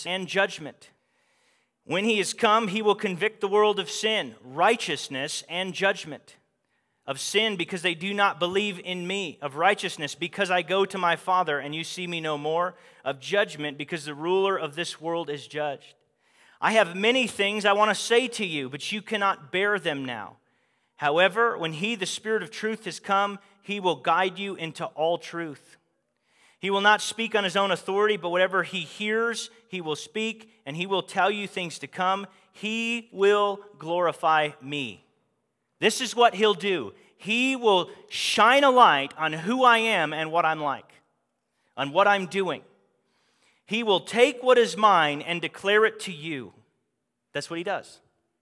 and judgment. When he is come, he will convict the world of sin, righteousness, and judgment. Of sin, because they do not believe in me. Of righteousness, because I go to my Father, and you see me no more. Of judgment, because the ruler of this world is judged. I have many things I want to say to you, but you cannot bear them now. However, when he, the Spirit of truth, has come, he will guide you into all truth. He will not speak on his own authority, but whatever he hears, he will speak, and he will tell you things to come. He will glorify me. This is what he'll do. He will shine a light on who I am and what I'm like, on what I'm doing. He will take what is mine and declare it to you. That's what he does.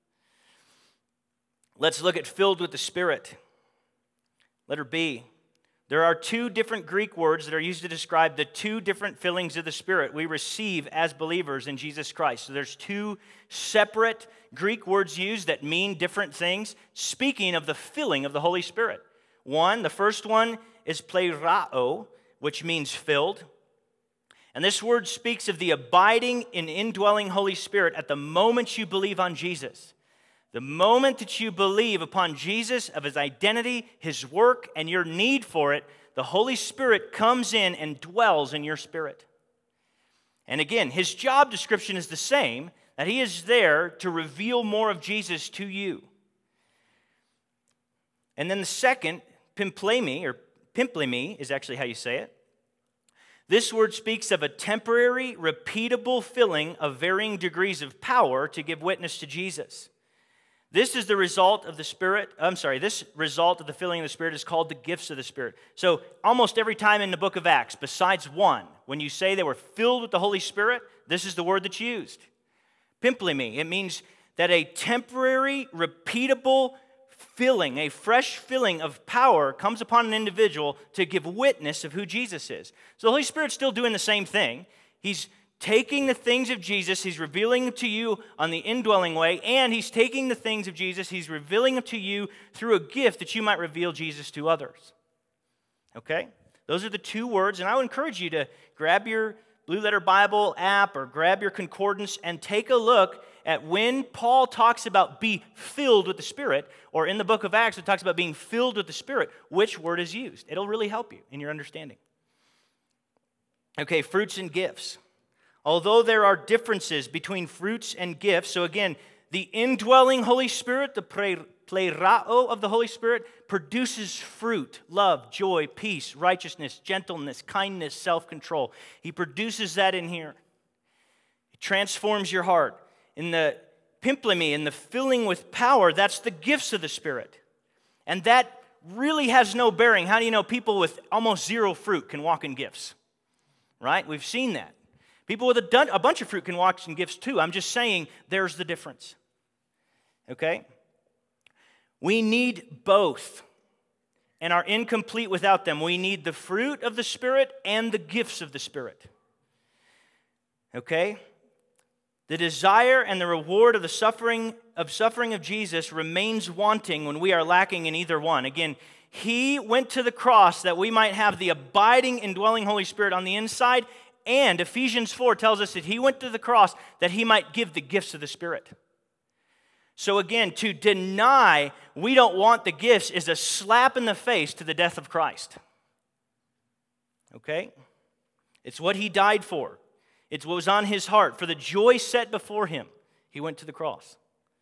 Let's look at filled with the Spirit. Letter B. There are two different Greek words that are used to describe the two different fillings of the Spirit we receive as believers in Jesus Christ. So there's two separate Greek words used that mean different things, speaking of the filling of the Holy Spirit. The first one is plerao, which means filled. And this word speaks of the abiding and indwelling Holy Spirit at the moment you believe on Jesus. The moment that you believe upon Jesus, of his identity, his work, and your need for it, the Holy Spirit comes in and dwells in your spirit. And again, his job description is the same, that he is there to reveal more of Jesus to you. And then the second, pimplemi is actually how you say it. This word speaks of a temporary, repeatable filling of varying degrees of power to give witness to Jesus. This is the result of the Spirit. This result of the filling of the Spirit is called the gifts of the Spirit. So almost every time in the book of Acts, besides one, when you say they were filled with the Holy Spirit, this is the word that's used. Pimplemi. It means that a temporary, repeatable filling, a fresh filling of power comes upon an individual to give witness of who Jesus is. So the Holy Spirit's still doing the same thing. He's taking the things of Jesus, he's revealing them to you on the indwelling way, and he's taking the things of Jesus, he's revealing them to you through a gift that you might reveal Jesus to others. Okay? Those are the two words, and I would encourage you to grab your Blue Letter Bible app or grab your concordance and take a look at when Paul talks about be filled with the Spirit, or in the book of Acts it talks about being filled with the Spirit, which word is used. It'll really help you in your understanding. Okay, fruits and gifts. Although there are differences between fruits and gifts, so again, the indwelling Holy Spirit, the plerao of the Holy Spirit, produces fruit, love, joy, peace, righteousness, gentleness, kindness, self-control. He produces that in here. It transforms your heart. In the pimplemi, in the filling with power, that's the gifts of the Spirit. And that really has no bearing. How do you know people with almost zero fruit can walk in gifts? Right? We've seen that. People with a bunch of fruit can walk in gifts too. I'm just saying there's the difference. Okay? We need both and are incomplete without them. We need the fruit of the Spirit and the gifts of the Spirit. Okay? The desire and the reward of the suffering of Jesus remains wanting when we are lacking in either one. Again, he went to the cross that we might have the abiding, indwelling Holy Spirit on the inside. And Ephesians 4 tells us that he went to the cross that he might give the gifts of the Spirit. So again, to deny we don't want the gifts is a slap in the face to the death of Christ. Okay? It's what he died for. It's what was on his heart. For the joy set before him, he went to the cross.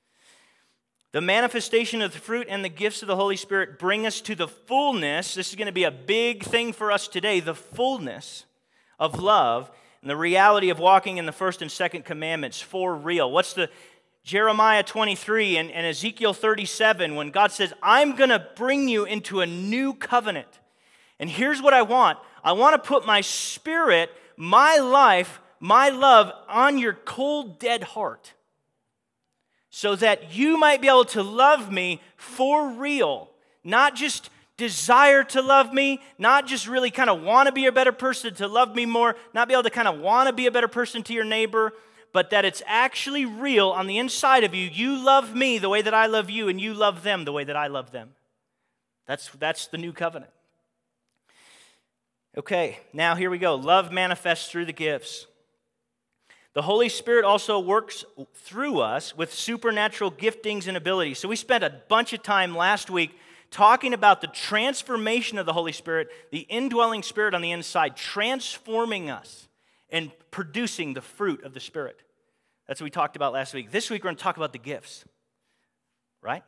The manifestation of the fruit and the gifts of the Holy Spirit bring us to the fullness. This is going to be a big thing for us today, the fullness of love and the reality of walking in the first and second commandments for real. What's the Jeremiah 23 and Ezekiel 37 when God says, I'm going to bring you into a new covenant. And here's what I want. I want to put my Spirit, my life, my love on your cold, dead heart so that you might be able to love me for real, not just desire to love me, not just really kind of want to be a better person to love me more, not be able to kind of want to be a better person to your neighbor, but that it's actually real on the inside of you. You love me the way that I love you, and you love them the way that I love them. That's the new covenant. Okay, now here we go. Love manifests through the gifts. The Holy Spirit also works through us with supernatural giftings and abilities. So we spent a bunch of time last week talking about the transformation of the Holy Spirit, the indwelling Spirit on the inside, transforming us and producing the fruit of the Spirit. That's what we talked about last week. This week we're going to talk about the gifts, right?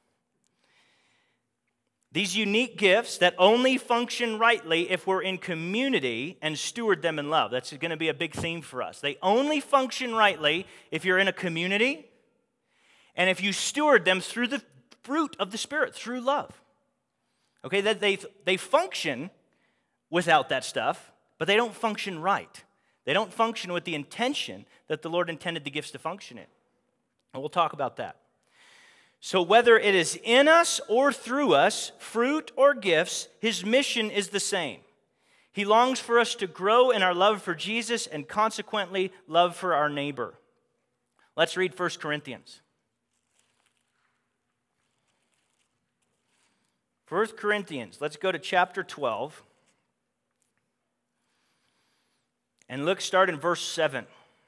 These unique gifts that only function rightly if we're in community and steward them in love. That's going to be a big theme for us. They only function rightly if you're in a community and if you steward them through the fruit of the Spirit, through love. Okay, that they function without that stuff, but they don't function right. They don't function with the intention that the Lord intended the gifts to function in. And we'll talk about that. So whether it is in us or through us, fruit or gifts, his mission is the same. He longs for us to grow in our love for Jesus and consequently love for our neighbor. Let's read 1 Corinthians. 1 Corinthians, let's go to chapter 12. And look, start in verse 7.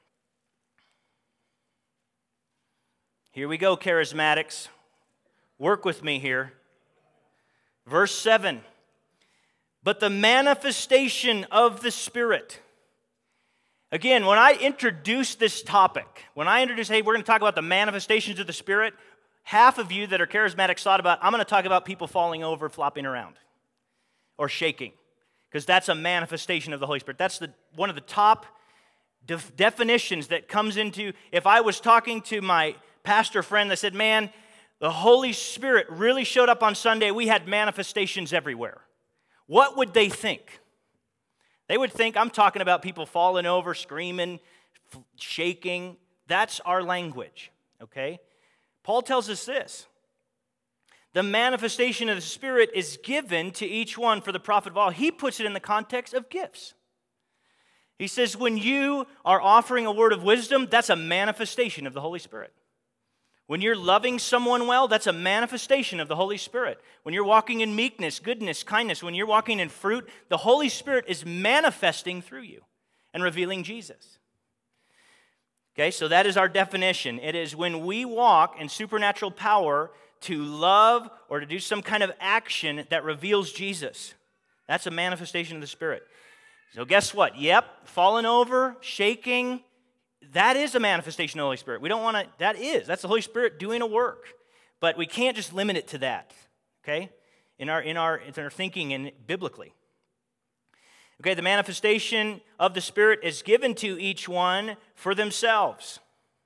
Here we go, charismatics. Work with me here. Verse 7. But the manifestation of the Spirit. Again, when I introduce this topic, hey, we're going to talk about the manifestations of the Spirit, half of you that are charismatics thought about, I'm going to talk about people falling over, flopping around, or shaking, because that's a manifestation of the Holy Spirit. That's one of the top definitions that comes into, if I was talking to my pastor friend that said, man, the Holy Spirit really showed up on Sunday, we had manifestations everywhere. What would they think? They would think I'm talking about people falling over, screaming, shaking. That's our language, okay? Paul tells us this. The manifestation of the Spirit is given to each one for the profit of all. He puts it in the context of gifts. He says when you are offering a word of wisdom, that's a manifestation of the Holy Spirit. When you're loving someone well, that's a manifestation of the Holy Spirit. When you're walking in meekness, goodness, kindness, when you're walking in fruit, the Holy Spirit is manifesting through you and revealing Jesus. Okay, so that is our definition. It is when we walk in supernatural power to love or to do some kind of action that reveals Jesus. That's a manifestation of the Spirit. So guess what? Yep, falling over, shaking, that is a manifestation of the Holy Spirit. We don't want to, that's the Holy Spirit doing a work. But we can't just limit it to that, okay? In our thinking and biblically. Okay, the manifestation of the Spirit is given to each one for themselves.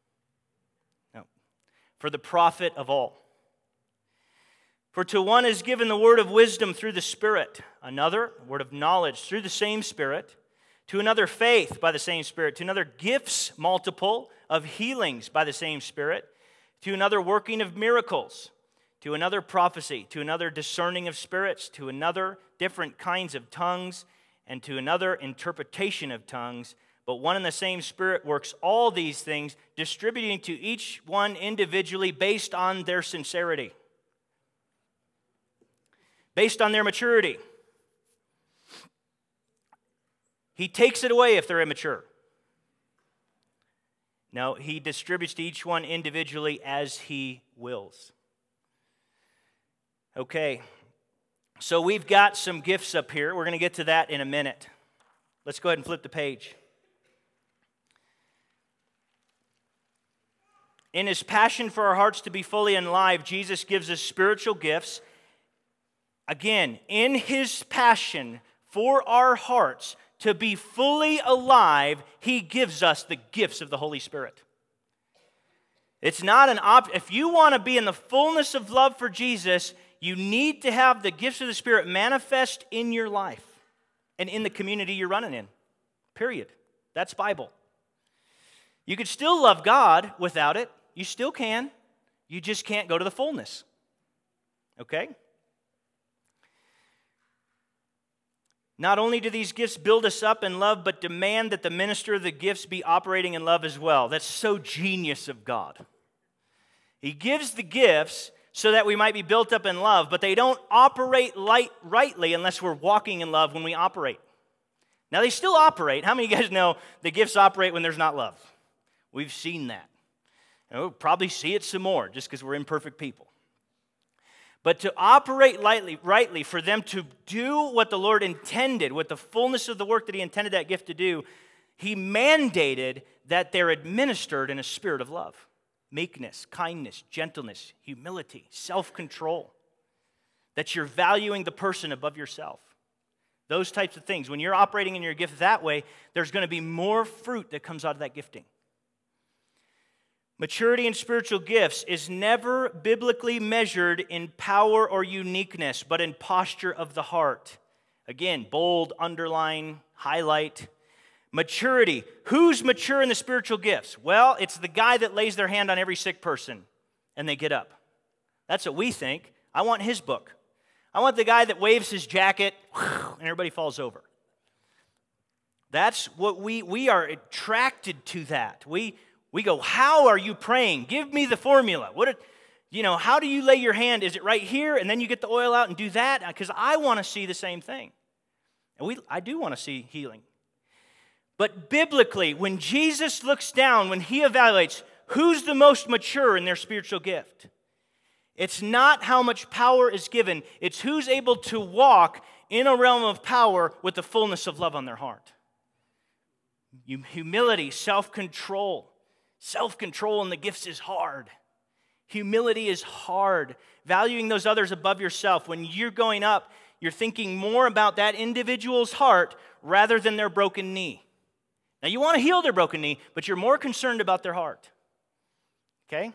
No, for the profit of all. For to one is given the word of wisdom through the Spirit, another, word of knowledge through the same Spirit, to another faith by the same Spirit, to another gifts multiple of healings by the same Spirit, to another working of miracles, to another prophecy, to another discerning of spirits, to another different kinds of tongues, and to another interpretation of tongues. But one and the same Spirit works all these things, distributing to each one individually based on their sincerity, based on their maturity. He takes it away if they're immature. No, he distributes to each one individually as he wills. Okay, so we've got some gifts up here. We're going to get to that in a minute. Let's go ahead and flip the page. In his passion for our hearts to be fully alive, Jesus gives us spiritual gifts. Again, in his passion for our hearts to be fully alive, he gives us the gifts of the Holy Spirit. It's not an option. If you want to be in the fullness of love for Jesus, you need to have the gifts of the Spirit manifest in your life and in the community you're running in. Period. That's Bible. You could still love God without it. You still can. You just can't go to the fullness. Okay? Not only do these gifts build us up in love, but demand that the minister of the gifts be operating in love as well. That's so genius of God. He gives the gifts so that we might be built up in love, but they don't operate rightly unless we're walking in love when we operate. Now, they still operate. How many of you guys know the gifts operate when there's not love? We've seen that. And we'll probably see it some more just because we're imperfect people. But to operate rightly, for them to do what the Lord intended, with the fullness of the work that He intended that gift to do, He mandated that they're administered in a spirit of love. Meekness, kindness, gentleness, humility, self-control. That you're valuing the person above yourself. Those types of things. When you're operating in your gift that way, there's going to be more fruit that comes out of that gifting. Maturity in spiritual gifts is never biblically measured in power or uniqueness, but in posture of the heart. Again, bold, underline, highlight. Maturity. Who's mature in the spiritual gifts? Well, it's the guy that lays their hand on every sick person and they get up. That's what we think. I want his book. I want the guy that waves his jacket and everybody falls over. That's what we are attracted to that. We go, how are you praying? Give me the formula. How do you lay your hand? Is it right here? And then you get the oil out and do that? Because I want to see the same thing. And I do want to see healing. But biblically, when Jesus looks down, when He evaluates who's the most mature in their spiritual gift, it's not how much power is given. It's who's able to walk in a realm of power with the fullness of love on their heart. Humility, self-control. Self-control in the gifts is hard. Humility is hard. Valuing those others above yourself. When you're going up, you're thinking more about that individual's heart rather than their broken knee. Now, you want to heal their broken knee, but you're more concerned about their heart. Okay?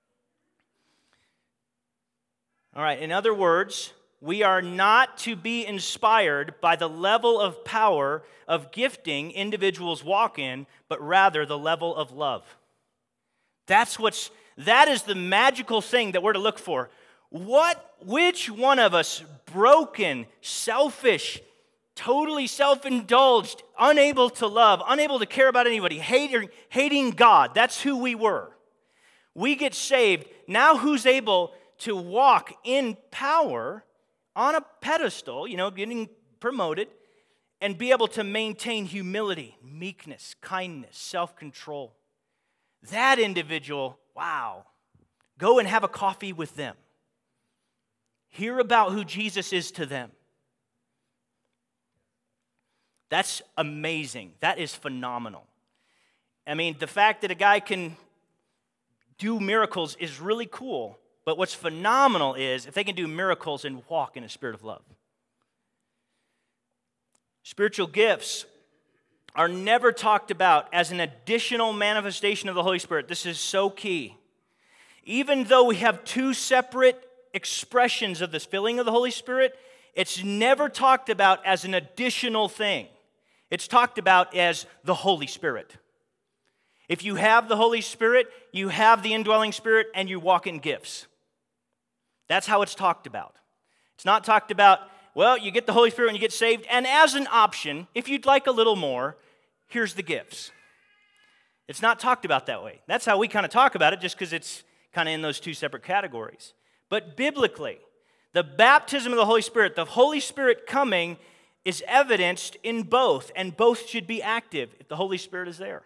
All right, in other words, we are not to be inspired by the level of power of gifting individuals walk in, but rather the level of love. That is the magical thing that we're to look for. Which one of us, broken, selfish, totally self-indulged, unable to love, unable to care about anybody, hating God, that's who we were. We get saved. Now who's able to walk in power on a pedestal, getting promoted, and be able to maintain humility, meekness, kindness, self-control? That individual, wow, go and have a coffee with them. Hear about who Jesus is to them. That's amazing. That is phenomenal. I mean, the fact that a guy can do miracles is really cool, but what's phenomenal is if they can do miracles and walk in a spirit of love. Spiritual gifts are never talked about as an additional manifestation of the Holy Spirit. This is so key. Even though we have two separate expressions of this filling of the Holy Spirit, it's never talked about as an additional thing. It's talked about as the Holy Spirit. If you have the Holy Spirit, you have the indwelling Spirit, and you walk in gifts. That's how it's talked about. It's not talked about, well, you get the Holy Spirit when you get saved, and as an option, if you'd like a little more, here's the gifts. It's not talked about that way. That's how we kind of talk about it, just because it's kind of in those two separate categories. But biblically, the baptism of the Holy Spirit coming is evidenced in both, and both should be active if the Holy Spirit is there.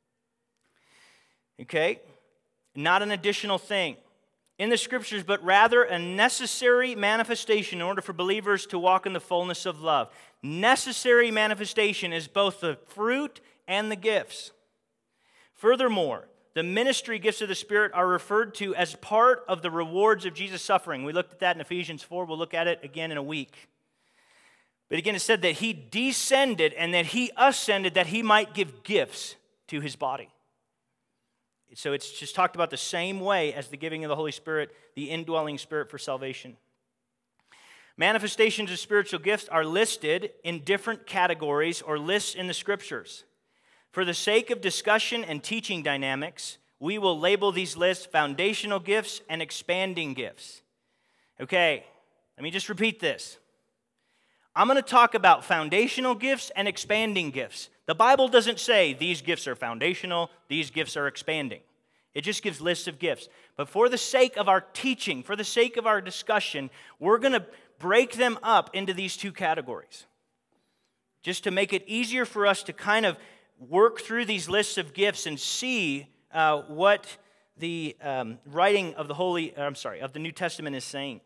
Okay? Not an additional thing in the Scriptures, but rather a necessary manifestation in order for believers to walk in the fullness of love. Necessary manifestation is both the fruit and the gifts. Furthermore, the ministry gifts of the Spirit are referred to as part of the rewards of Jesus' suffering. We looked at that in Ephesians 4. We'll look at it again in a week. But again, it said that He descended and that He ascended that He might give gifts to His body. So it's just talked about the same way as the giving of the Holy Spirit, the indwelling Spirit for salvation. Manifestations of spiritual gifts are listed in different categories or lists in the Scriptures. For the sake of discussion and teaching dynamics, we will label these lists foundational gifts and expanding gifts. Okay, let me just repeat this. I'm going to talk about foundational gifts and expanding gifts. The Bible doesn't say these gifts are foundational, these gifts are expanding. It just gives lists of gifts. But for the sake of our teaching, for the sake of our discussion, we're going to break them up into these two categories. Just to make it easier for us to kind of work through these lists of gifts and see what the writing of the New Testament is saying.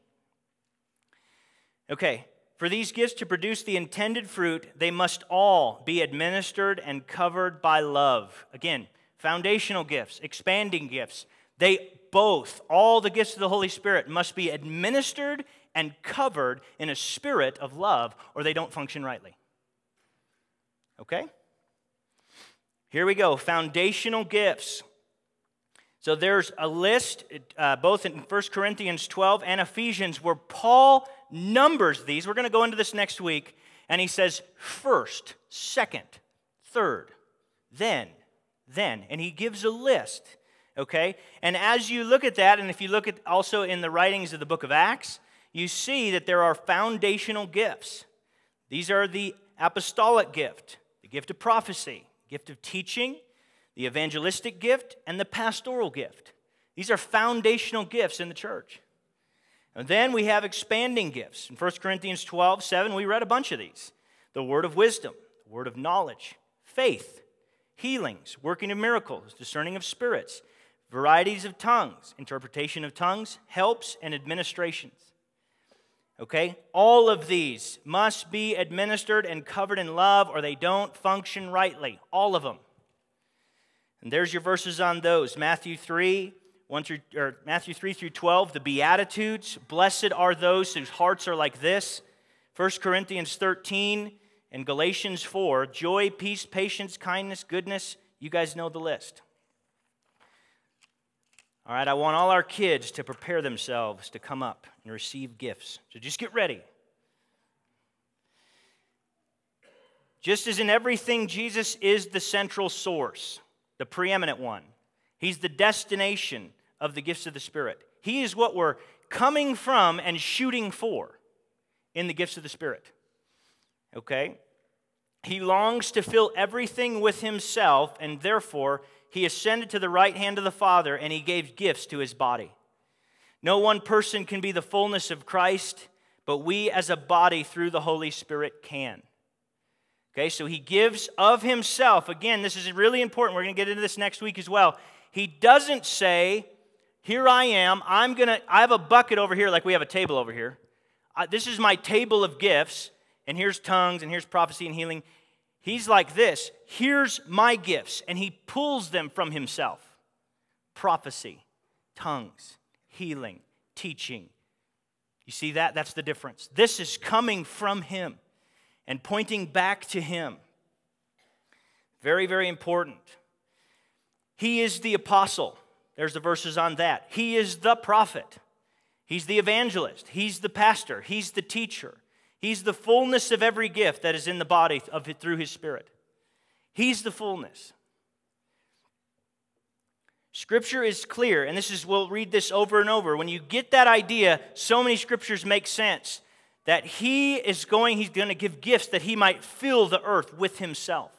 Okay, for these gifts to produce the intended fruit, they must all be administered and covered by love. Again, foundational gifts, expanding gifts, all the gifts of the Holy Spirit must be administered and covered in a spirit of love, or they don't function rightly. Okay? Here we go, foundational gifts. So there's a list, both in 1 Corinthians 12 and Ephesians, where Paul numbers these. We're going to go into this next week, and he says first, second, third, then, and he gives a list, okay? And as you look at that, and if you look at also in the writings of the book of Acts, you see that there are foundational gifts. These are the apostolic gift, the gift of prophecy, gift of teaching, the evangelistic gift, and the pastoral gift. These are foundational gifts in the church. And then we have expanding gifts. In 1 Corinthians 12:7, we read a bunch of these. The word of wisdom, the word of knowledge, faith, healings, working of miracles, discerning of spirits, varieties of tongues, interpretation of tongues, helps, and administrations. Okay? All of these must be administered and covered in love, or they don't function rightly. All of them. And there's your verses on those. Matthew 3 through 12, the Beatitudes. Blessed are those whose hearts are like this. 1 Corinthians 13 and Galatians 4, joy, peace, patience, kindness, goodness. You guys know the list. All right, I want all our kids to prepare themselves to come up and receive gifts. So just get ready. Just as in everything, Jesus is the central source, the preeminent one. He's the destination of the gifts of the Spirit. He is what we're coming from and shooting for in the gifts of the Spirit. Okay? He longs to fill everything with himself, and therefore he ascended to the right hand of the Father, and he gave gifts to his body. No one person can be the fullness of Christ, but we as a body through the Holy Spirit can. Okay, so he gives of himself. Again, this is really important. We're going to get into this next week as well. He doesn't say, here I am, I have a bucket over here like we have a table over here. This is my table of gifts, and here's tongues, and here's prophecy and healing. He's like this, here's my gifts, and he pulls them from himself. Prophecy, tongues, healing, teaching. You see that? That's the difference. This is coming from him and pointing back to him. Very, very important. He is the apostle. There's the verses on that. He is the prophet. He's the evangelist. He's the pastor. He's the teacher. He's the fullness of every gift that is in the body of it through his Spirit. He's the fullness. Scripture is clear, and we'll read this over and over. When you get that idea, so many scriptures make sense. That he's going to give gifts that he might fill the earth with himself.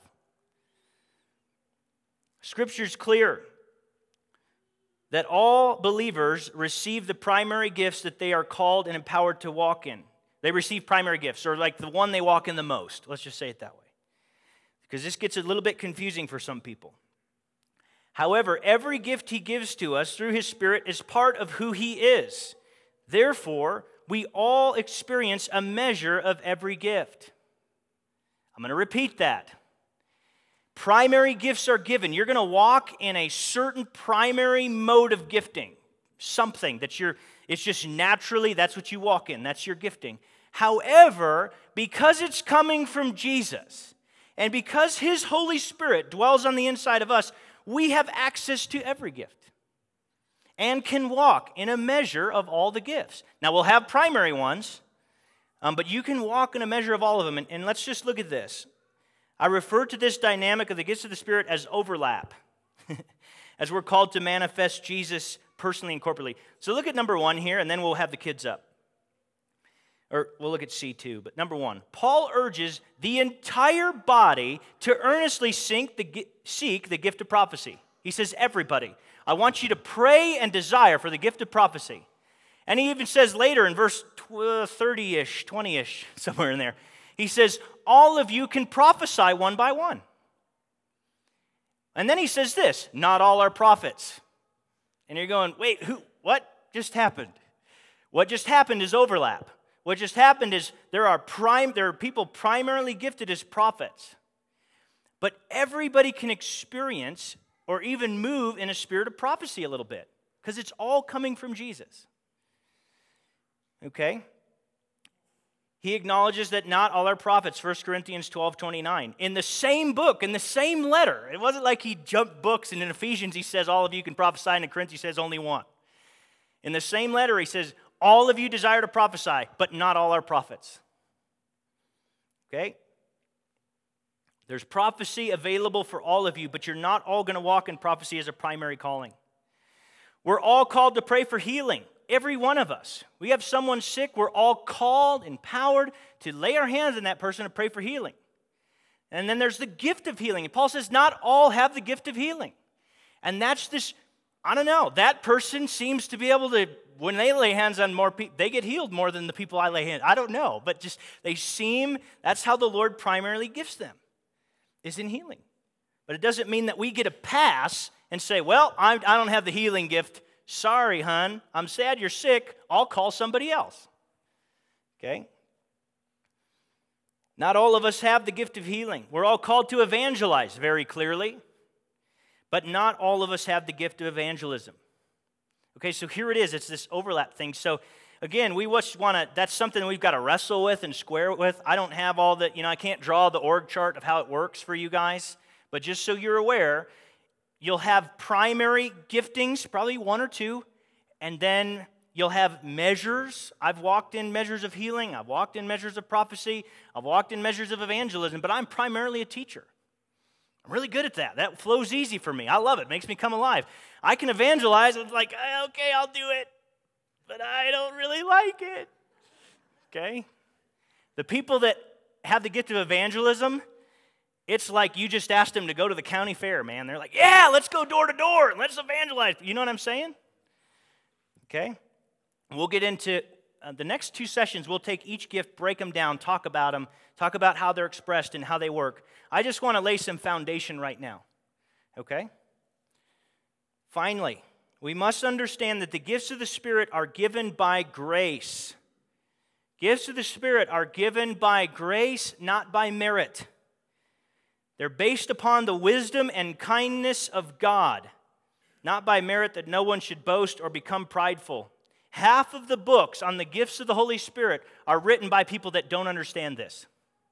Scripture's clear that all believers receive the primary gifts that they are called and empowered to walk in. They receive primary gifts, or like the one they walk in the most. Let's just say it that way. Because this gets a little bit confusing for some people. However, every gift he gives to us through his Spirit is part of who he is. Therefore, we all experience a measure of every gift. I'm going to repeat that. Primary gifts are given. You're going to walk in a certain primary mode of gifting. Something it's just naturally, that's what you walk in. That's your gifting. However, because it's coming from Jesus, and because his Holy Spirit dwells on the inside of us, we have access to every gift. And can walk in a measure of all the gifts. Now, we'll have primary ones, but you can walk in a measure of all of them. And let's just look at this. I refer to this dynamic of the gifts of the Spirit as overlap, as we're called to manifest Jesus personally and corporately. So look at number 1 here, and then we'll have the kids up. Or we'll look at C2, but number 1. Paul urges the entire body to earnestly seek the gift of prophecy. He says, everybody. I want you to pray and desire for the gift of prophecy. And he even says later in verse 30-ish, 20-ish, somewhere in there, he says, all of you can prophesy one by one. And then he says this, not all are prophets. And you're going, wait, what just happened? What just happened is overlap. What just happened is there are people primarily gifted as prophets. But everybody can experience or even move in a spirit of prophecy a little bit, because it's all coming from Jesus. Okay? He acknowledges that not all are prophets, 1 Corinthians 12:29. In the same book, in the same letter, it wasn't like he jumped books, and in Ephesians he says all of you can prophesy, and in Corinthians he says only one. In the same letter he says, all of you desire to prophesy, but not all are prophets. Okay? There's prophecy available for all of you, but you're not all going to walk in prophecy as a primary calling. We're all called to pray for healing, every one of us. We have someone sick, we're all called, empowered to lay our hands on that person and pray for healing. And then there's the gift of healing. And Paul says not all have the gift of healing. And that's this, I don't know, that person seems to be able to, when they lay hands on more people, they get healed more than the people I lay hands on. I don't know, but just that's how the Lord primarily gifts them, is in healing. But it doesn't mean that we get a pass and say, well, I don't have the healing gift. Sorry, hon. I'm sad you're sick. I'll call somebody else. Okay? Not all of us have the gift of healing. We're all called to evangelize very clearly, but not all of us have the gift of evangelism. Okay, so here it is. It's this overlap thing. So again, that's something we've got to wrestle with and square with. I don't have all the, I can't draw the org chart of how it works for you guys, but just so you're aware, you'll have primary giftings, probably one or two, and then you'll have measures. I've walked in measures of healing. I've walked in measures of prophecy. I've walked in measures of evangelism, but I'm primarily a teacher. I'm really good at that. That flows easy for me. I love it. It makes me come alive. I can evangelize. It's like, okay, I'll do it, but I don't really like it. Okay? The people that have the gift of evangelism, it's like you just asked them to go to the county fair, man. They're like, yeah, let's go door to door and let's evangelize. You know what I'm saying? Okay? We'll get into the next two sessions. We'll take each gift, break them down, talk about them, talk about how they're expressed and how they work. I just want to lay some foundation right now. Okay? Finally, we must understand that the gifts of the Spirit are given by grace. Gifts of the Spirit are given by grace, not by merit. They're based upon the wisdom and kindness of God, not by merit that no one should boast or become prideful. Half of the books on the gifts of the Holy Spirit are written by people that don't understand this.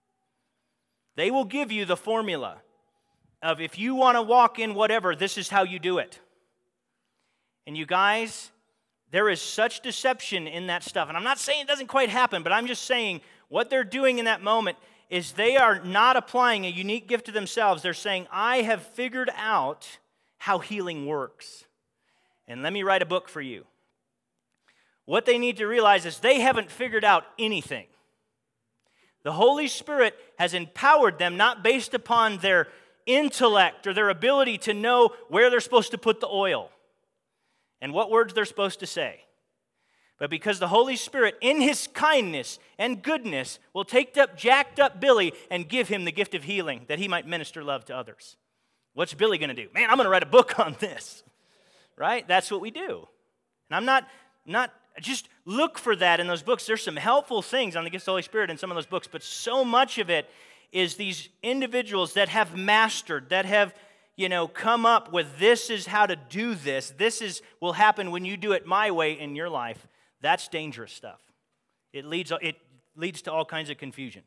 They will give you the formula of if you want to walk in whatever, this is how you do it. And you guys, there is such deception in that stuff. And I'm not saying it doesn't quite happen, but I'm just saying what they're doing in that moment is they are not applying a unique gift to themselves. They're saying, I have figured out how healing works. And let me write a book for you. What they need to realize is they haven't figured out anything. The Holy Spirit has empowered them not based upon their intellect or their ability to know where they're supposed to put the oil and what words they're supposed to say. But because the Holy Spirit, in His kindness and goodness, will take up jacked up Billy and give him the gift of healing that he might minister love to others. What's Billy going to do? Man, I'm going to write a book on this. Right? That's what we do. And I'm not just look for that in those books. There's some helpful things on the gifts of the Holy Spirit in some of those books, but so much of it is these individuals that have mastered, that have come up with this is how to do this. Will happen when you do it my way in your life. That's dangerous stuff. It leads to all kinds of confusion.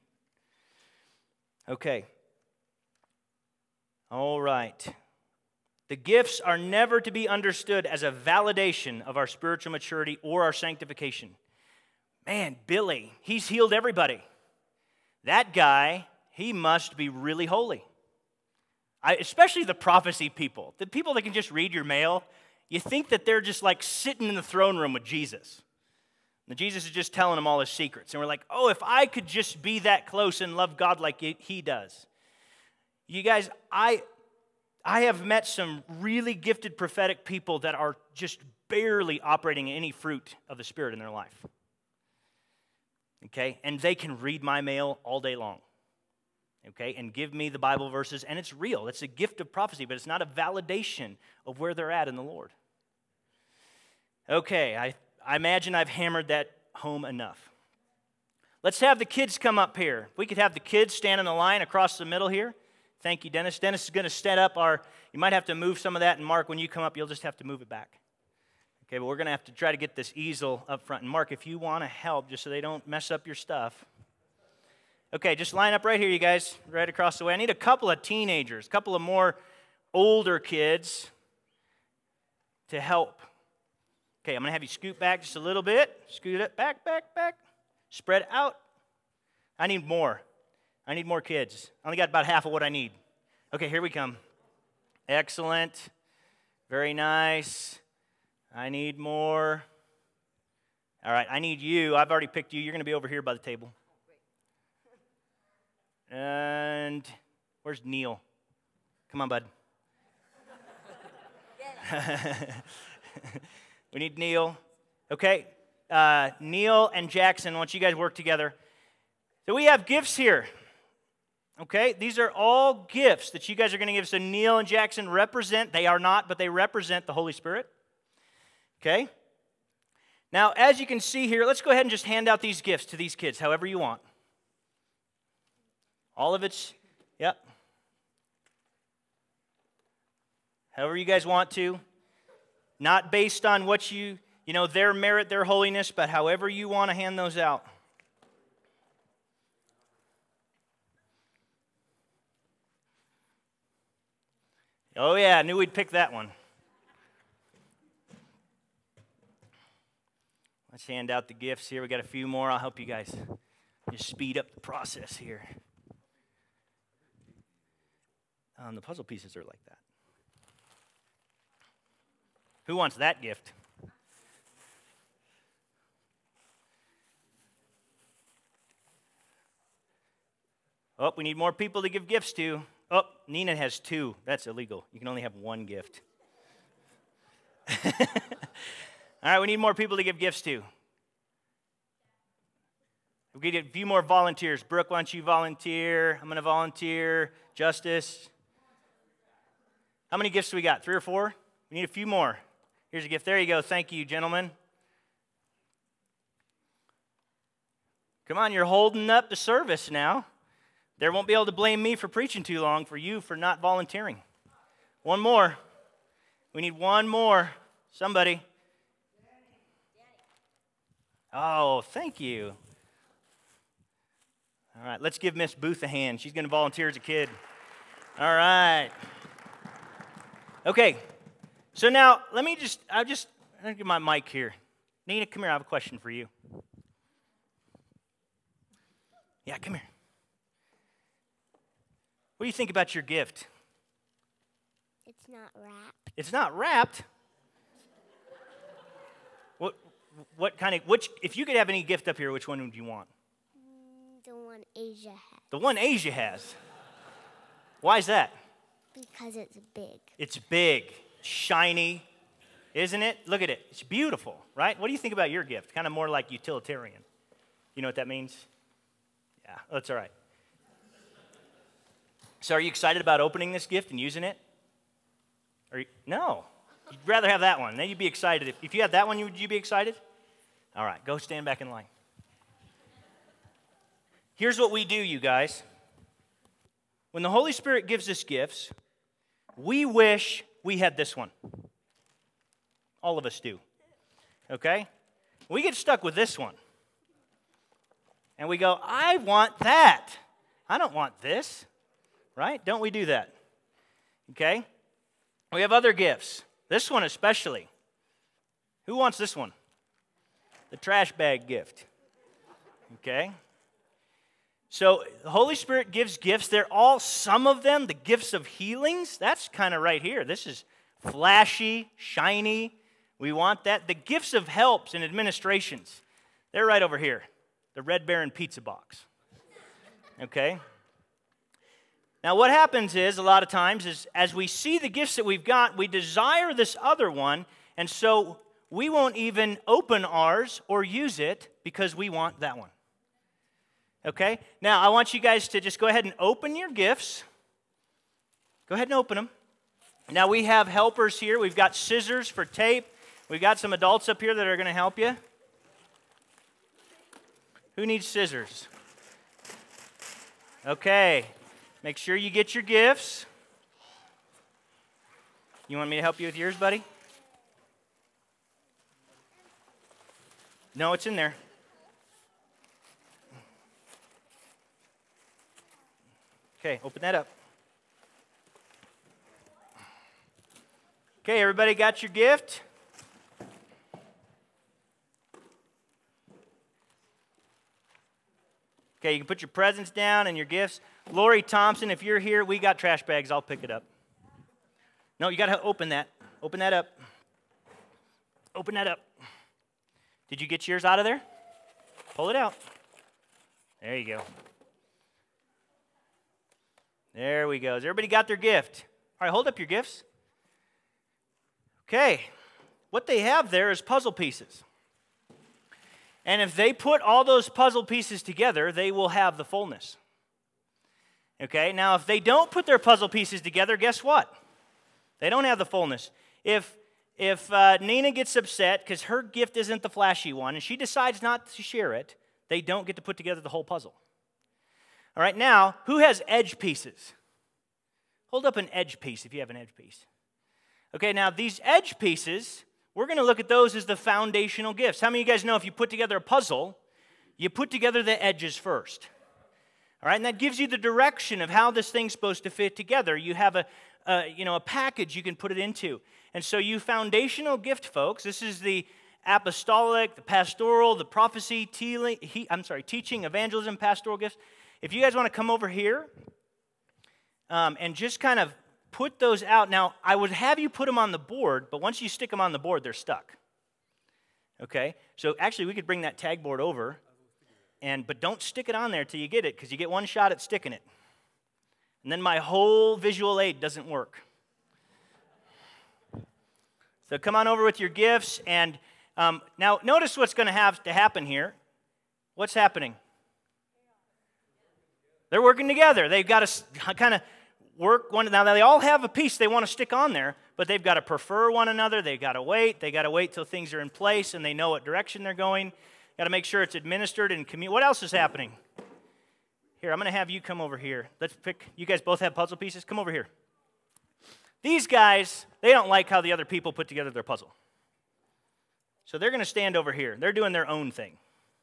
Okay. All right. The gifts are never to be understood as a validation of our spiritual maturity or our sanctification. Man, Billy, he's healed everybody. That guy, he must be really holy. Especially the prophecy people, the people that can just read your mail. You think that they're just like sitting in the throne room with Jesus. And Jesus is just telling them all his secrets. And we're like, oh, if I could just be that close and love God like he does. You guys, I have met some really gifted prophetic people that are just barely operating in any fruit of the Spirit in their life. Okay? And they can read my mail all day long. okay, and give me the Bible verses, and it's real. It's a gift of prophecy, but it's not a validation of where they're at in the Lord. Okay, I imagine I've hammered that home enough. Let's have the kids come up here. If we could have the kids stand in the line across the middle here. Thank you, Dennis. Dennis is going to set up you might have to move some of that, and Mark, when you come up, you'll just have to move it back. Okay, but we're going to have to try to get this easel up front. And Mark, if you want to help, just so they don't mess up your stuff. Okay, just line up right here, you guys, right across the way. I need a couple of teenagers, a couple of more older kids to help. Okay, I'm going to have you scoot back just a little bit. Scoot it back, back, back. Spread out. I need more. I need more kids. I only got about half of what I need. Okay, here we come. Excellent. Very nice. I need more. All right, I need you. I've already picked you. You're going to be over here by the table. And where's Neil? Come on, bud. We need Neil. Okay, Neil and Jackson, I want you guys to work together. So we have gifts here. Okay, these are all gifts that you guys are going to give. So Neil and Jackson represent, they are not, but they represent the Holy Spirit. Okay? Now, as you can see here, let's go ahead and just hand out these gifts to these kids, however you want. All of it's, yep. However you guys want to. Not based on what their merit, their holiness, but however you want to hand those out. Oh yeah, I knew we'd pick that one. Let's hand out the gifts here. We got a few more. I'll help you guys just speed up the process here. The puzzle pieces are like that. Who wants that gift? Oh, we need more people to give gifts to. Oh, Nina has 2. That's illegal. You can only have 1 gift. All right, we need more people to give gifts to. We get a few more volunteers. Brooke, why don't you volunteer? I'm going to volunteer. Justice. How many gifts do we got? 3 or 4? We need a few more. Here's a gift. There you go. Thank you, gentlemen. Come on, you're holding up the service now. They won't be able to blame me for preaching too long for you for not volunteering. One more. We need one more. Somebody. Oh, thank you. All right, let's give Miss Booth a hand. She's going to volunteer as a kid. All right. Okay, so now let me I'll get my mic here. Nina, come here. I have a question for you. Yeah, come here. What do you think about your gift? It's not wrapped. It's not wrapped? What kind of, if you could have any gift up here, which one would you want? The one Asia has. The one Asia has. Why is that? Because it's big. It's big, shiny, isn't it? Look at it. It's beautiful, right? What do you think about your gift? Kind of more like utilitarian. You know what that means? Yeah, that's all right. So are you excited about opening this gift and using it? No. You'd rather have that one. Then you'd be excited. If you had that one, would you be excited? All right, go stand back in line. Here's what we do, you guys. When the Holy Spirit gives us gifts, we wish we had this one. All of us do. Okay? We get stuck with this one. And we go, I want that. I don't want this. Right? Don't we do that? Okay? We have other gifts. This one especially. Who wants this one? The trash bag gift. Okay? So the Holy Spirit gives gifts. They're all, some of them, the gifts of healings. That's kind of right here. This is flashy, shiny. We want that. The gifts of helps and administrations. They're right over here. The Red Baron pizza box. Okay? Now, what happens is, a lot of times, is as we see the gifts that we've got, we desire this other one, and so we won't even open ours or use it because we want that one. Okay? Now, I want you guys to just go ahead and open your gifts. Go ahead and open them. Now, we have helpers here. We've got scissors for tape. We've got some adults up here that are going to help you. Who needs scissors? Okay. Make sure you get your gifts. You want me to help you with yours, buddy? No, it's in there. Okay, open that up. Okay, everybody got your gift? Okay, you can put your presents down and your gifts. Lori Thompson, if you're here, we got trash bags. I'll pick it up. No, you got to open that. Open that up. Open that up. Did you get yours out of there? Pull it out. There you go. There we go. Has everybody got their gift? All right, hold up your gifts. Okay. What they have there is puzzle pieces. And if they put all those puzzle pieces together, they will have the fullness. Okay, now if they don't put their puzzle pieces together, guess what? They don't have the fullness. If Nina gets upset because her gift isn't the flashy one and she decides not to share it, they don't get to put together the whole puzzle. All right, now, who has edge pieces? Hold up an edge piece if you have an edge piece. Okay, now these edge pieces, we're going to look at those as the foundational gifts. How many of you guys know if you put together a puzzle, you put together the edges first? All right, and that gives you the direction of how this thing's supposed to fit together. You have a package you can put it into. And so you foundational gift folks, this is the apostolic, the pastoral, the prophecy, teaching, evangelism, pastoral gifts. If you guys want to come over here and just kind of put those out. Now, I would have you put them on the board, but once you stick them on the board, they're stuck. Okay? So actually, we could bring that tag board over, but don't stick it on there till you get it, because you get one shot at sticking it. And then my whole visual aid doesn't work. So come on over with your gifts, and now notice what's going to have to happen here. What's happening? They're working together. They've got to kind of work one. Now, they all have a piece they want to stick on there, but they've got to prefer one another. They've got to wait. They've got to wait till things are in place and they know what direction they're going. Got to make sure it's administered and What else is happening? Here, I'm going to have you come over here. Let's pick. You guys both have puzzle pieces. Come over here. These guys, they don't like how the other people put together their puzzle. So they're going to stand over here. They're doing their own thing.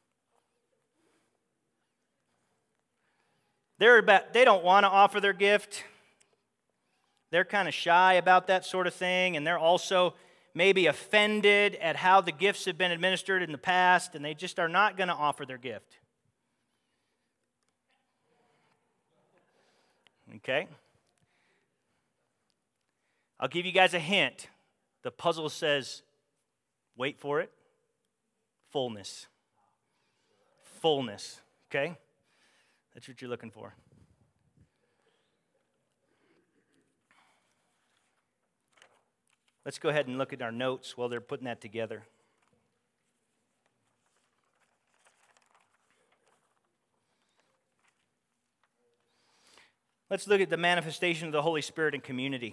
They don't want to offer their gift. They're kind of shy about that sort of thing, and they're also maybe offended at how the gifts have been administered in the past, and they just are not going to offer their gift. Okay? I'll give you guys a hint. The puzzle says, wait for it, fullness. Fullness, okay? That's what you're looking for. Let's go ahead and look at our notes while they're putting that together. Let's look at the manifestation of the Holy Spirit in community.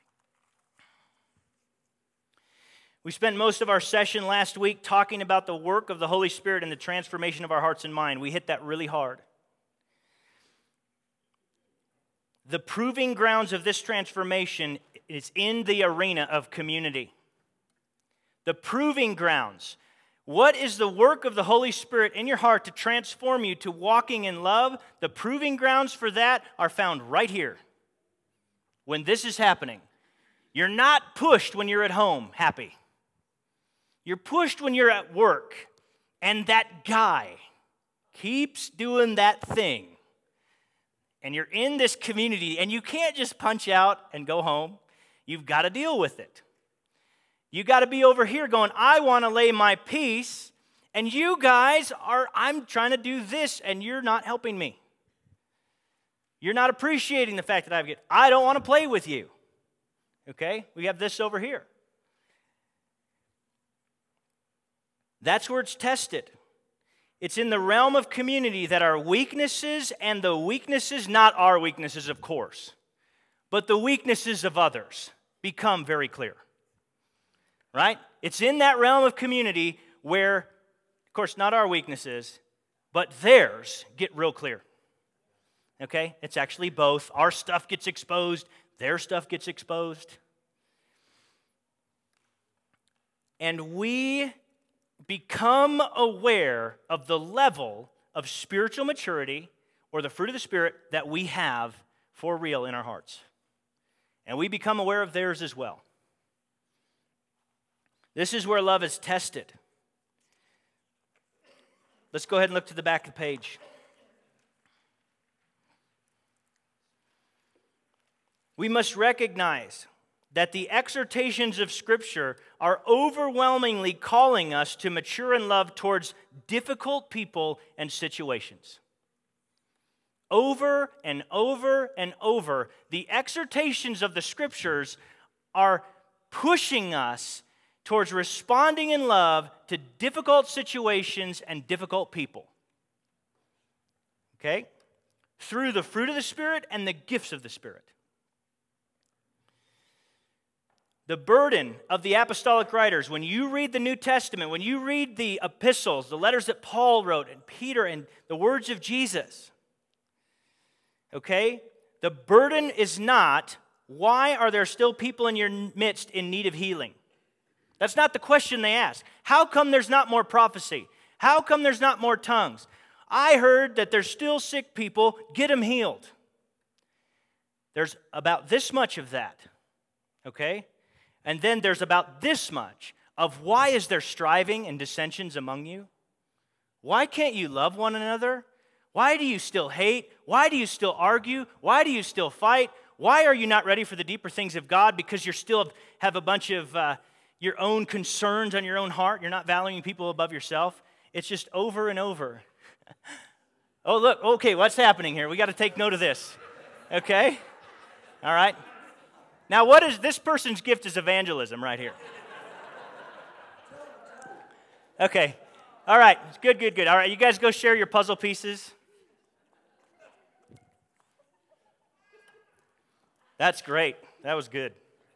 We spent most of our session last week talking about the work of the Holy Spirit and the transformation of our hearts and mind. We hit that really hard. The proving grounds of this transformation is in the arena of community. The proving grounds. What is the work of the Holy Spirit in your heart to transform you to walking in love? The proving grounds for that are found right here. When this is happening, you're not pushed when you're at home happy. You're pushed when you're at work, and that guy keeps doing that thing. And you're in this community, and you can't just punch out and go home. You've got to deal with it. You got to be over here going, I want to lay my piece, and you guys I'm trying to do this, and you're not helping me. You're not appreciating the fact that I don't want to play with you. Okay? We have this over here. That's where it's tested. It's in the realm of community that our weaknesses and the weaknesses, not our weaknesses, of course, but the weaknesses of others become very clear. Right? It's in that realm of community where, of course, not our weaknesses, but theirs get real clear. Okay? It's actually both. Our stuff gets exposed, their stuff gets exposed. And we become aware of the level of spiritual maturity or the fruit of the Spirit that we have for real in our hearts. And we become aware of theirs as well. This is where love is tested. Let's go ahead and look to the back of the page. We must recognize that the exhortations of Scripture are overwhelmingly calling us to mature in love towards difficult people and situations. Over and over and over, the exhortations of the Scriptures are pushing us towards responding in love to difficult situations and difficult people. Okay? Through the fruit of the Spirit and the gifts of the Spirit. The burden of the apostolic writers, when you read the New Testament, when you read the epistles, the letters that Paul wrote, and Peter, and the words of Jesus, okay? The burden is not, why are there still people in your midst in need of healing? That's not the question they ask. How come there's not more prophecy? How come there's not more tongues? I heard that there's still sick people. Get them healed. There's about this much of that, okay? And then there's about this much of why is there striving and dissensions among you? Why can't you love one another? Why do you still hate? Why do you still argue? Why do you still fight? Why are you not ready for the deeper things of God? Because you still have a bunch of your own concerns on your own heart. You're not valuing people above yourself. It's just over and over. Oh, look, okay, what's happening here? We got to take note of this. Okay? All right. Now, what is this person's gift is evangelism right here. Okay. All right. Good, good, good. All right, you guys go share your puzzle pieces. That's great. That was good.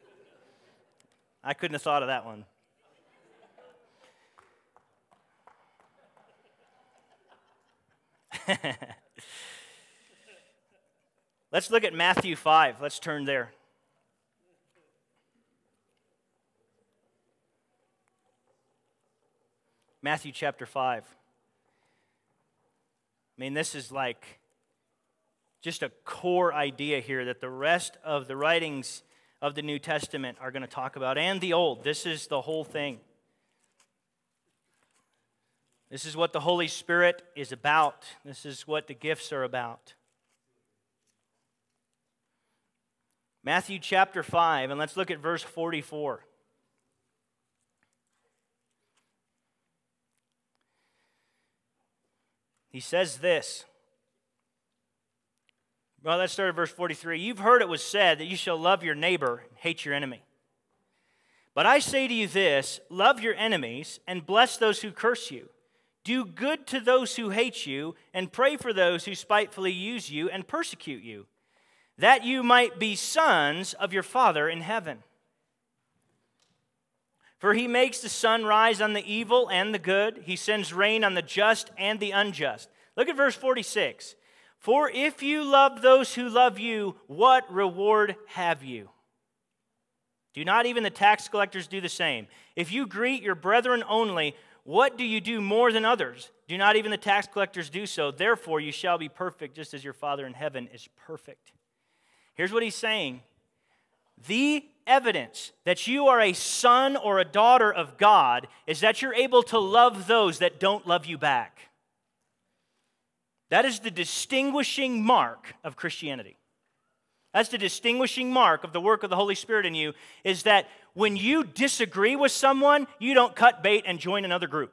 I couldn't have thought of that one. Let's look at Matthew 5. Let's turn there. Matthew chapter 5. I mean, this is like just a core idea here that the rest of the writings of the New Testament are going to talk about, and the Old. This is the whole thing. This is what the Holy Spirit is about. This is what the gifts are about. Matthew chapter 5, and let's look at verse 44. He says this. Well, let's start at verse 43. You've heard it was said that you shall love your neighbor and hate your enemy. But I say to you this, love your enemies and bless those who curse you. Do good to those who hate you and pray for those who spitefully use you and persecute you, that you might be sons of your Father in heaven. For he makes the sun rise on the evil and the good. He sends rain on the just and the unjust. Look at verse 46. For if you love those who love you, what reward have you? Do not even the tax collectors do the same? If you greet your brethren only, what do you do more than others? Do not even the tax collectors do so? Therefore you shall be perfect, just as your Father in heaven is perfect. Here's what he's saying. The evidence that you are a son or a daughter of God is that you're able to love those that don't love you back. That is the distinguishing mark of Christianity. That's the distinguishing mark of the work of the Holy Spirit in you, is that when you disagree with someone, you don't cut bait and join another group.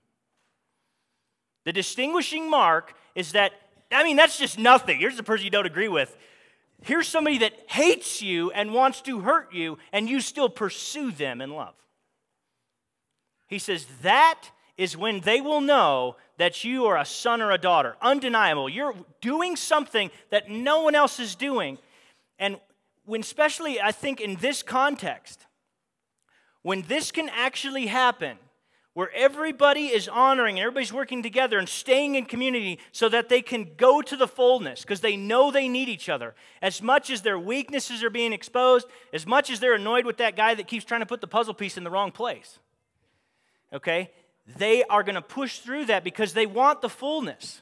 The distinguishing mark is that, that's just nothing. Here's the person you don't agree with. Here's somebody that hates you and wants to hurt you, and you still pursue them in love. He says that is when they will know that you are a son or a daughter. Undeniable. You're doing something that no one else is doing. And when, especially, I think in this context, when this can actually happen, where everybody is honoring and everybody's working together and staying in community so that they can go to the fullness because they know they need each other. As much as their weaknesses are being exposed, as much as they're annoyed with that guy that keeps trying to put the puzzle piece in the wrong place. Okay? They are going to push through that because they want the fullness.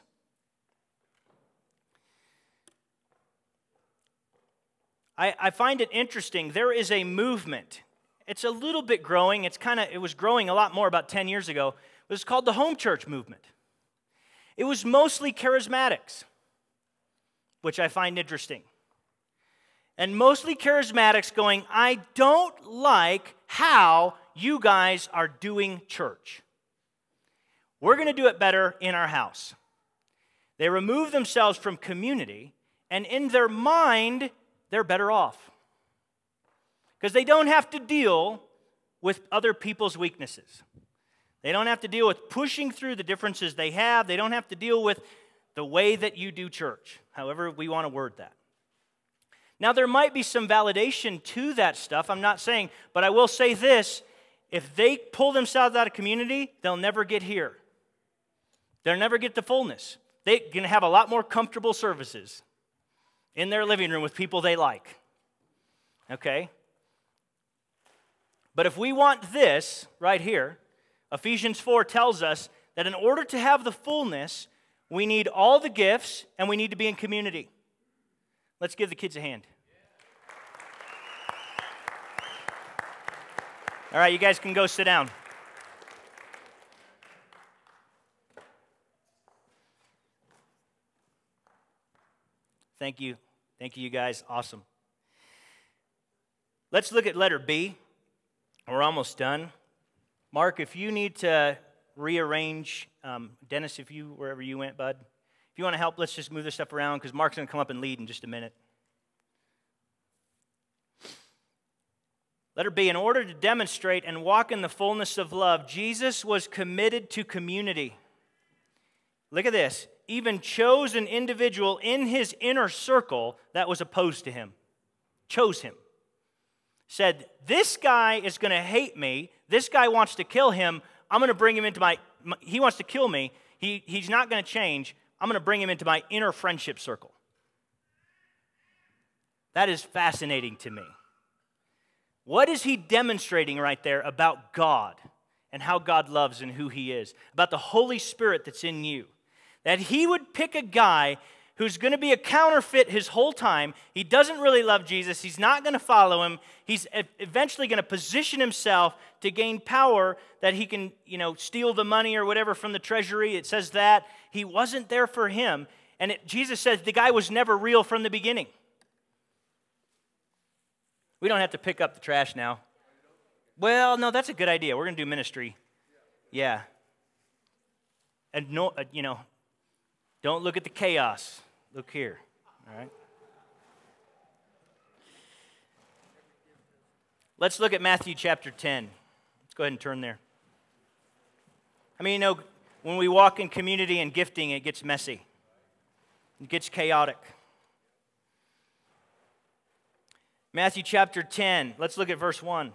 I find it interesting. There is a movement. It's a little bit growing. It was growing a lot more about 10 years ago. It was called the home church movement. It was mostly charismatics, which I find interesting. And mostly charismatics going, I don't like how you guys are doing church. We're going to do it better in our house. They remove themselves from community, and in their mind, they're better off. Because they don't have to deal with other people's weaknesses. They don't have to deal with pushing through the differences they have. They don't have to deal with the way that you do church, however we want to word that. Now, there might be some validation to that stuff. I'm not saying, but I will say this. If they pull themselves out of community, they'll never get here. They'll never get the fullness. They're going to have a lot more comfortable services in their living room with people they like. Okay? But if we want this right here, Ephesians 4 tells us that in order to have the fullness, we need all the gifts and we need to be in community. Let's give the kids a hand. All right, you guys can go sit down. Thank you. Thank you, guys. Awesome. Let's look at letter B. We're almost done. Mark, if you need to rearrange, Dennis, wherever you went, bud, if you want to help, let's just move this stuff around because Mark's going to come up and lead in just a minute. Letter B, in order to demonstrate and walk in the fullness of love, Jesus was committed to community. Look at this. Even chose an individual in his inner circle that was opposed to him. Chose him. Said, this guy is going to hate me. This guy wants to kill him. I'm going to bring him into he wants to kill me. He's not going to change. I'm going to bring him into my inner friendship circle. That is fascinating to me. What is he demonstrating right there about God and how God loves and who he is? About the Holy Spirit that's in you. That he would pick a guy who's going to be a counterfeit his whole time. He doesn't really love Jesus. He's not going to follow him. He's eventually going to position himself to gain power that he can, steal the money or whatever from the treasury. It says that. He wasn't there for him. And Jesus says the guy was never real from the beginning. We don't have to pick up the trash now. Well, no, that's a good idea. We're going to do ministry. Yeah. And don't look at the chaos. Look here. All right. Let's look at Matthew chapter 10. Let's go ahead and turn there. I mean, when we walk in community and gifting, it gets messy. It gets chaotic. Matthew chapter 10. Let's look at verse 1.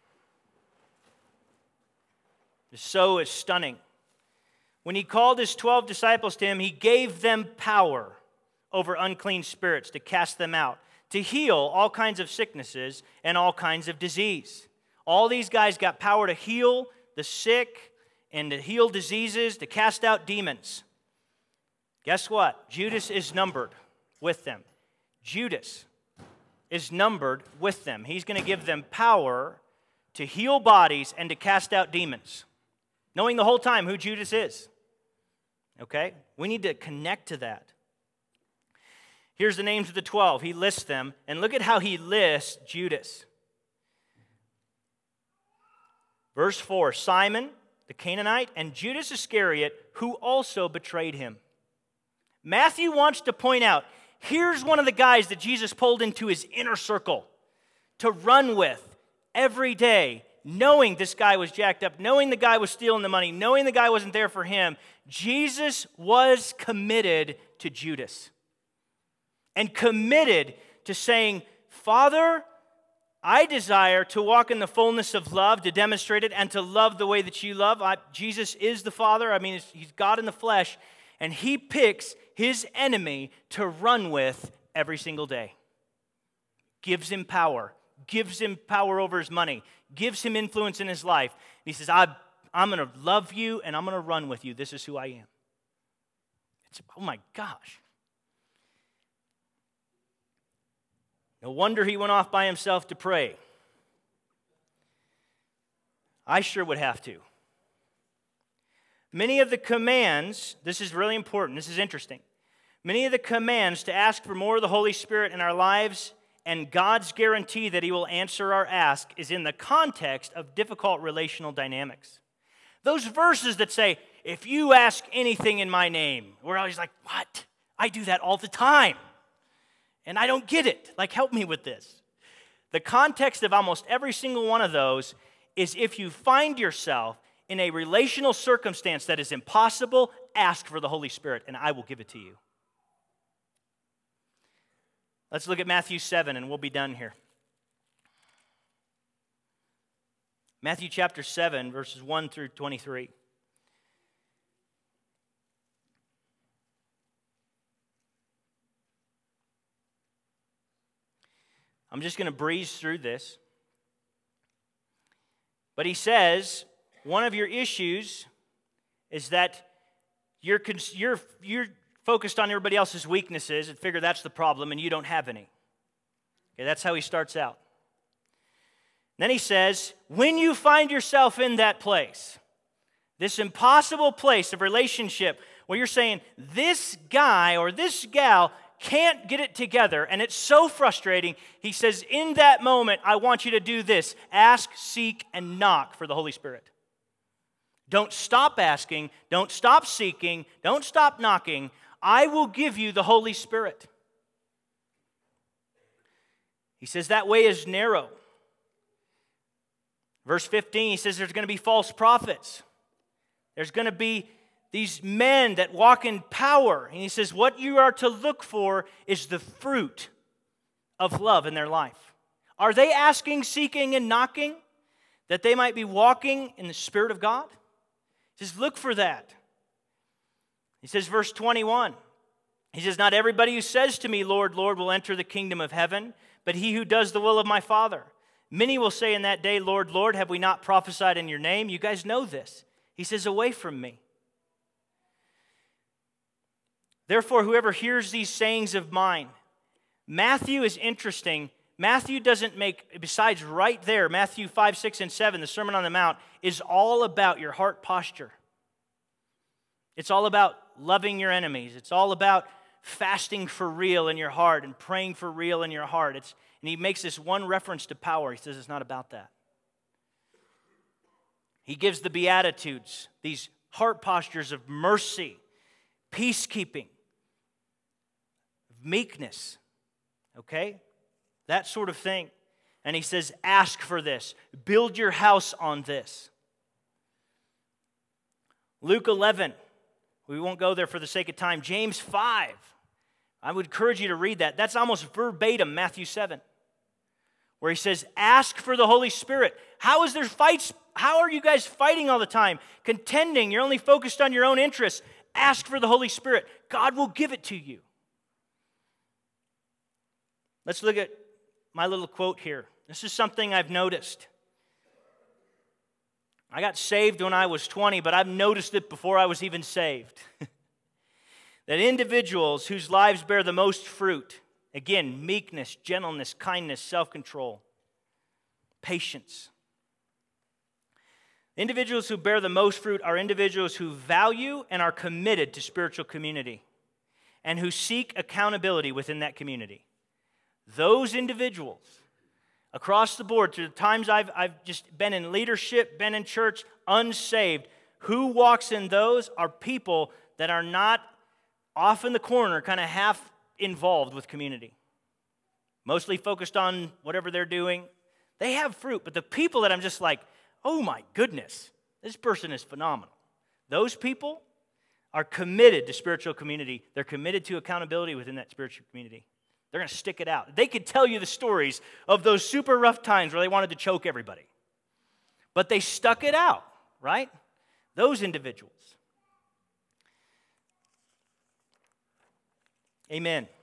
This so is stunning. When he called his 12 disciples to him, he gave them power over unclean spirits to cast them out, to heal all kinds of sicknesses and all kinds of disease. All these guys got power to heal the sick and to heal diseases, to cast out demons. Guess what? Judas is numbered with them. Judas is numbered with them. He's going to give them power to heal bodies and to cast out demons, knowing the whole time who Judas is. Okay? We need to connect to that. Here's the names of the 12. He lists them, and look at how he lists Judas. Verse 4, Simon, the Canaanite, and Judas Iscariot, who also betrayed him. Matthew wants to point out, here's one of the guys that Jesus pulled into his inner circle to run with every day, knowing this guy was jacked up, knowing the guy was stealing the money, knowing the guy wasn't there for him, Jesus was committed to Judas. And committed to saying, Father, I desire to walk in the fullness of love, to demonstrate it, and to love the way that you love. Jesus is the Father. I mean, he's God in the flesh. And he picks his enemy to run with every single day. Gives him power over his money, gives him influence in his life. And he says, I'm going to love you and I'm going to run with you. This is who I am. Oh my gosh. No wonder he went off by himself to pray. I sure would have to. Many of the commands, this is really important, this is interesting. Many of the commands to ask for more of the Holy Spirit in our lives and God's guarantee that he will answer our ask is in the context of difficult relational dynamics. Those verses that say, if you ask anything in my name, we're always like, what? I do that all the time. And I don't get it. Like, help me with this. The context of almost every single one of those is if you find yourself in a relational circumstance that is impossible, ask for the Holy Spirit, and I will give it to you. Let's look at Matthew 7, and we'll be done here. Matthew chapter 7, verses 1 through 23. I'm just going to breeze through this. But he says, one of your issues is that you're focused on everybody else's weaknesses and figure that's the problem and you don't have any. Okay, that's how he starts out. Then he says, when you find yourself in that place, this impossible place of relationship where you're saying, this guy or this gal can't get it together, and it's so frustrating, he says, in that moment, I want you to do this. Ask, seek, and knock for the Holy Spirit. Don't stop asking. Don't stop seeking. Don't stop knocking. I will give you the Holy Spirit. He says that way is narrow. Verse 15, he says there's going to be false prophets. There's going to be these men that walk in power. And he says what you are to look for is the fruit of love in their life. Are they asking, seeking, and knocking that they might be walking in the Spirit of God? He says, look for that. He says, verse 21, he says, not everybody who says to me, Lord, Lord, will enter the kingdom of heaven, but he who does the will of my Father. Many will say in that day, Lord, Lord, have we not prophesied in your name? You guys know this. He says, away from me. Therefore, whoever hears these sayings of mine, Matthew is interesting. Matthew doesn't make, besides right there, Matthew 5, 6, and 7, the Sermon on the Mount, is all about your heart posture. It's all about loving your enemies. It's all about fasting for real in your heart and praying for real in your heart. And he makes this one reference to power. He says it's not about that. He gives the Beatitudes, these heart postures of mercy, peacekeeping, meekness, okay? That sort of thing. And he says, ask for this. Build your house on this. Luke 11. We won't go there for the sake of time. James 5. I would encourage you to read that. That's almost verbatim Matthew 7. Where he says, ask for the Holy Spirit. How is there fights? How are you guys fighting all the time? Contending. You're only focused on your own interests. Ask for the Holy Spirit. God will give it to you. Let's look at my little quote here. This is something I've noticed. I got saved when I was 20, but I've noticed it before I was even saved. That individuals whose lives bear the most fruit, again, meekness, gentleness, kindness, self-control, patience. Individuals who bear the most fruit are individuals who value and are committed to spiritual community and who seek accountability within that community. Those individuals, across the board, through the times I've just been in leadership, been in church, unsaved, who walks in those are people that are not off in the corner, kind of half involved with community. Mostly focused on whatever they're doing. They have fruit, but the people that I'm just like, oh my goodness, this person is phenomenal. Those people are committed to spiritual community. They're committed to accountability within that spiritual community. They're going to stick it out. They could tell you the stories of those super rough times where they wanted to choke everybody. But they stuck it out, right? Those individuals. Amen.